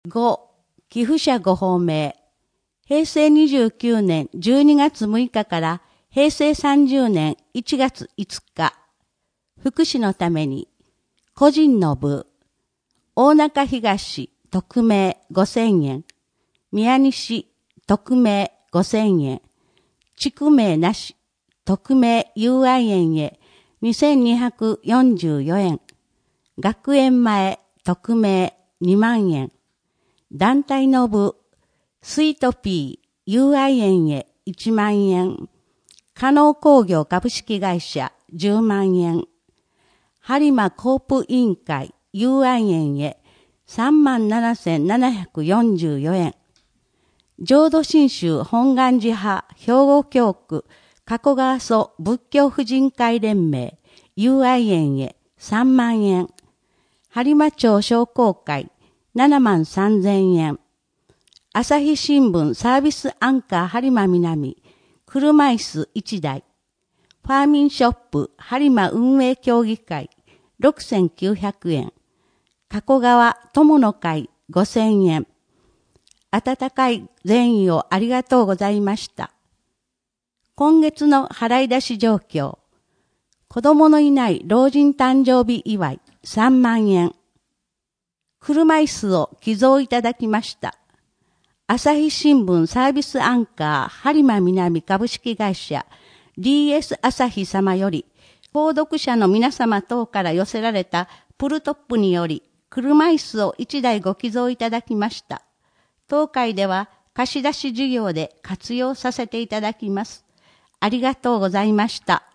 5、寄付者ご法名。平成29年12月6日から平成30年1月5日。福祉のために。個人の部。大中東、匿名5000円。宮西、匿名5000円。地区名なし、匿名友愛園へ2244円。学園前、匿名2万円。団体の部、スイートピー、友愛園へ1万円。加納工業株式会社10万円。播磨コープ委員会、友愛園へ37,744円。浄土真宗本願寺派兵庫教区加古川蘇仏教婦人会連盟友愛園へ3万円。播磨町商工会7万3000円。朝日新聞サービスアンカー播磨南車椅子1台。ファーミンショップ播磨運営協議会6900円。加古川友の会5000円。温かい善意をありがとうございました。今月の払い出し状況。子供のいない老人誕生日祝い3万円。車椅子を寄贈いただきました。朝日新聞サービスアンカー播磨南株式会社 DS 朝日様より、購読者の皆様等から寄せられたプルトップにより、車椅子を1台ご寄贈いただきました。当会では貸し出し事業で活用させていただきます。ありがとうございました。